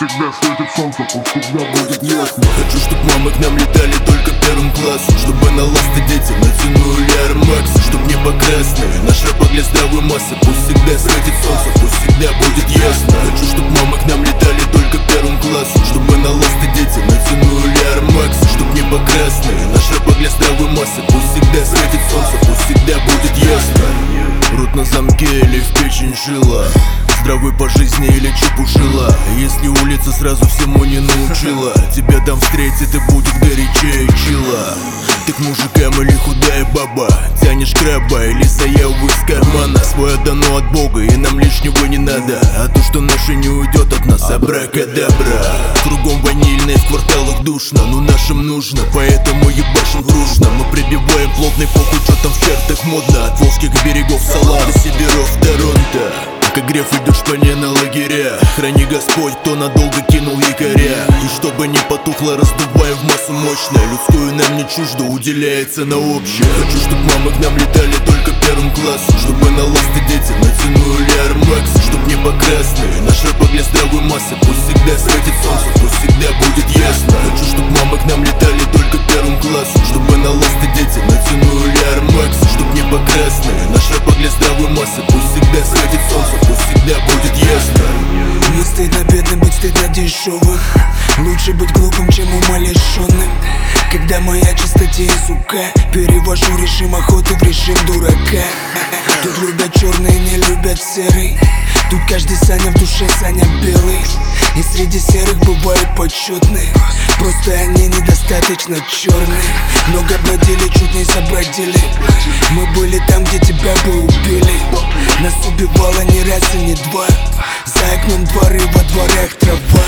всегда светит солнце, пусть всегда будет ясно. Хочу, чтоб мамы к нам летали только первым классом, чтобы на ласты дети натянули Air Max, чтоб небо красное, наш рэп для здравой массы. Пусть всегда светит солнце, пусть всегда будет ясно. Хочу, чтоб мамы к нам летали только первым классом, чтобы на ласты дети натянули Air Max, чтоб небо красное, наш рэп для здравой массы. Пусть всегда светит солнце, пусть всегда будет ясно. Рот на замке или в печень жила, здравый по жизни или чепушила. Если улица сразу всему не научила, тебя там встретит и будет горячее чила. Ты к мужикам или худая баба, тянешь краба или заяву из кармана. Свое дано от Бога и нам лишнего не надо, а то, что наше не уйдет от нас, абракадабра. Кругом ванильное, в кварталах душно, но нашим нужно, поэтому ебашим дружно. Мы прибиваем плотный похуй, что там в чертах модно. От волжских берегов Салам до северов Торонто. Как греф идешь по ней на лагеря, храни Господь, кто надолго кинул якоря. И чтобы не потухло, раздуваем в массу мощное. Людскую нам не чуждо, уделяется на общее. Хочу, чтоб мамы к нам летали только первым классом, чтобы на ласты дети натянули Air Max, чтоб небо красное, наш рэп для здравой массы. Пусть всегда светит солнце, пусть всегда будет ясно. Хочу, чтоб мамы к нам летали только первым классом, чтобы на ласты дети натянули Air Max, чтоб небо красное, наш рэп для здравой массы. Пусть всегда светит солнце, пусть всегда будет ясно. Не стыдно бедным быть, стыдно дешевым. Лучше быть глупым, чем умалишенным. Когда моя чистоте и сука, перевожу режим охоты в режим дурака. Тут любят черные, не любят серый. Тут каждый Саня в душе, Саня белый. И среди серых бывают почетные, просто они недостаточно черные. Много бродили, чуть не забродили. Мы были там, где тебя бы убили. Нас убивало не раз и не два. За окном дворы, во дворах трава.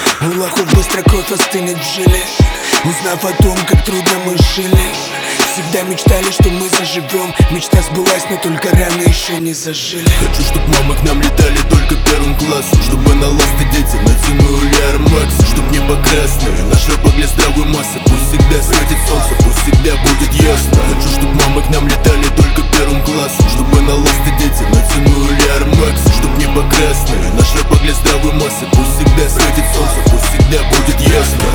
У лохов быстро кровь остынет в жиле, узнав о том, как трудно мы жили. Всегда мечтали, что мы заживем. Мечта сбылась, но только раны еще не зажили. Хочу, чтоб мамы к нам летали только первым классом, чтобы на ласты дети натянули Air Max, чтоб небо красное, наш рэп для здравой массы. Пусть всегда светит солнце, пусть всегда будет ясно. Хочу, чтоб мамы к нам летали только первым классом, чтобы на ласты дети натянули Air Max, чтоб небо красное, наш рэп для здравой массы. Пусть всегда светит солнце, пусть всегда будет ясно.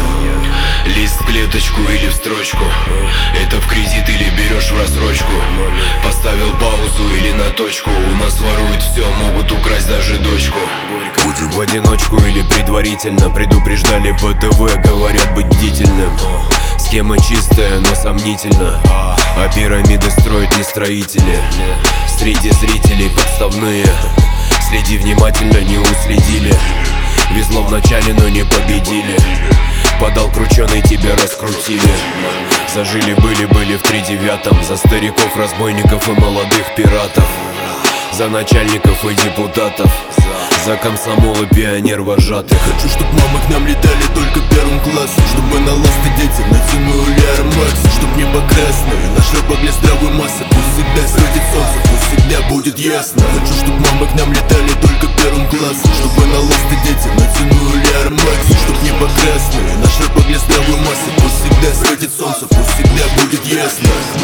Лист в клеточку или в строчку, это в кредит или берешь в рассрочку. Поставил паузу или на точку, у нас воруют все, могут украсть даже дочку. Будем в одиночку или предварительно, предупреждали по ТВ, говорят быть бдительным. Схема чистая, но сомнительно, а пирамиды строят не строители. Среди зрителей подставные, следи внимательно, не уследили. Везло вначале, но не победили. Подал крученый, тебя раскрутили. Зажили, были в 3-9. За стариков, разбойников и молодых пиратов. За начальников и депутатов. За комсомол и пионер вожатых. Хочу, чтоб мамы к нам летали только первым классом, чтобы на ласты дети натянули Air Max, чтоб небо красное, наш рэп для здравой массы. Пусть всегда светит солнце, пусть всегда будет ясно. Хочу, чтоб мамы к нам летали только первым классом, чтобы на ласты дети натянули Air Max, чтоб небо красное, наш рэп для здравой массы. Пусть всегда светит солнце, пусть всегда будет ясно.